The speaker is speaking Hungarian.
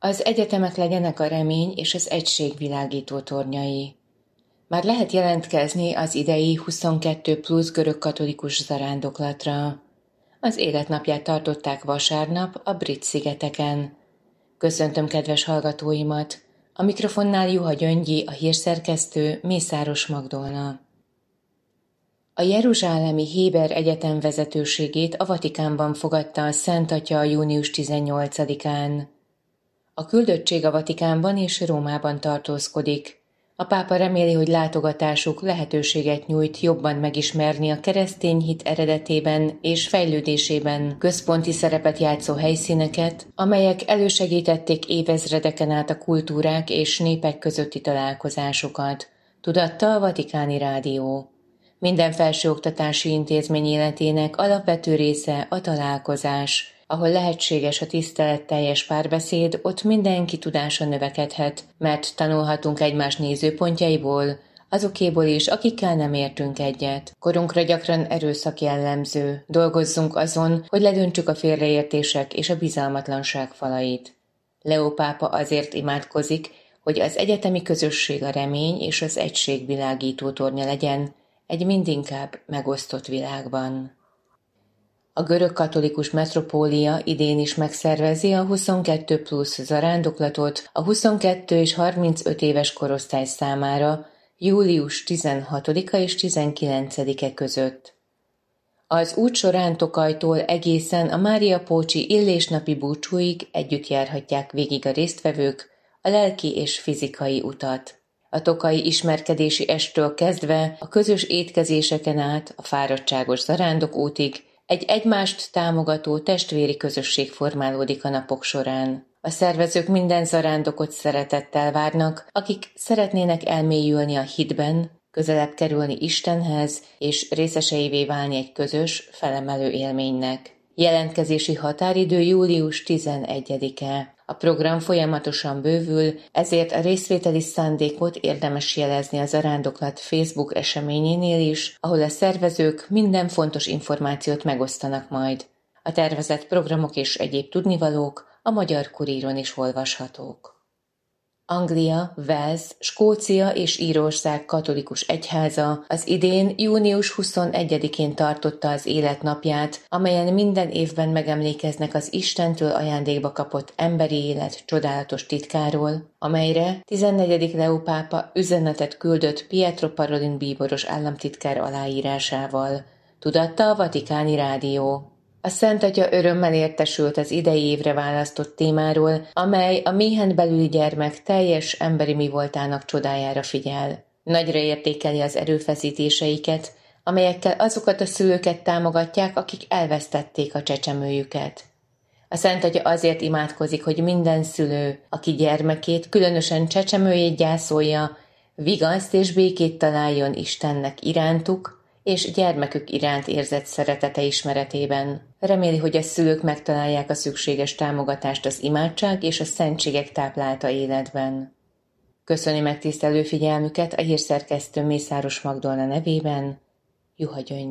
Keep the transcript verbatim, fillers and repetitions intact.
Az egyetemek legyenek a remény és az egység világító tornyai. Már lehet jelentkezni az idei huszonkettő plusz görögkatolikus zarándoklatra. Az életnapját tartották vasárnap a Brit-szigeteken. Köszöntöm kedves hallgatóimat! A mikrofonnál Juha Gyöngyi, a hírszerkesztő, Mészáros Magdolna. A jeruzsálemi Héber Egyetem vezetőségét a Vatikánban fogadta a Szent Atya június tizennyolcadikán. A küldöttség a Vatikánban és Rómában tartózkodik. A pápa reméli, hogy látogatásuk lehetőséget nyújt jobban megismerni a keresztény hit eredetében és fejlődésében központi szerepet játszó helyszíneket, amelyek elősegítették évezredeken át a kultúrák és népek közötti találkozásokat, tudatta a Vatikáni Rádió. Minden felsőoktatási intézmény életének alapvető része a találkozás. Ahol lehetséges a tiszteletteljes párbeszéd, ott mindenki tudása növekedhet, mert tanulhatunk egymás nézőpontjaiból, azokéból is, akikkel nem értünk egyet. Korunkra gyakran erőszak jellemző. Dolgozzunk azon, hogy ledöntsük a félreértések és a bizalmatlanság falait. Leó pápa azért imádkozik, hogy az egyetemi közösség a remény és az egység világító tornya legyen egy mindinkább megosztott világban. A görög katolikus metropólia idén is megszervezi a huszonkettő plusz zarándoklatot a huszonkettő és harmincöt éves korosztály számára július tizenhatodika és tizenkilencedike között. Az út során Tokajtól egészen a Mária Pócsi Illésnapi búcsúig együtt járhatják végig a résztvevők a lelki és fizikai utat. A tokaji ismerkedési esttől kezdve a közös étkezéseken át a fáradtságos zarándokútig egy egymást támogató testvéri közösség formálódik a napok során. A szervezők minden zarándokot szeretettel várnak, akik szeretnének elmélyülni a hitben, közelebb kerülni Istenhez és részeseivé válni egy közös, felemelő élménynek. Jelentkezési határidő július tizenegyedike. A program folyamatosan bővül, ezért a részvételi szándékot érdemes jelezni a zarándoklat Facebook eseményénél is, ahol a szervezők minden fontos információt megosztanak majd. A tervezett programok és egyéb tudnivalók a Magyar Kuríron is olvashatók. Anglia, Wales, Skócia és Írország katolikus egyháza az idén június huszonegyedikén tartotta az életnapját, amelyen minden évben megemlékeznek az Istentől ajándékba kapott emberi élet csodálatos titkáról, amelyre tizennegyedik Leó pápa üzenetet küldött Pietro Parolin bíboros államtitkár aláírásával, tudatta a Vatikáni Rádió. A Szent Atya örömmel értesült az idei évre választott témáról, amely a méhen belüli gyermek teljes emberi mivoltának csodájára figyel. Nagyra értékeli az erőfeszítéseiket, amelyekkel azokat a szülőket támogatják, akik elvesztették a csecsemőjüket. A Szent Atya azért imádkozik, hogy minden szülő, aki gyermekét, különösen csecsemőjét gyászolja, vigaszt és békét találjon Istennek irántuk, és gyermekük iránt érzett szeretete ismeretében. Reméli, hogy a szülők megtalálják a szükséges támogatást az imádság és a szentségek táplálta életben. Köszöni megtisztelő figyelmüket a hírszerkesztő Mészáros Magdolna nevében, Juha Gyöngyi.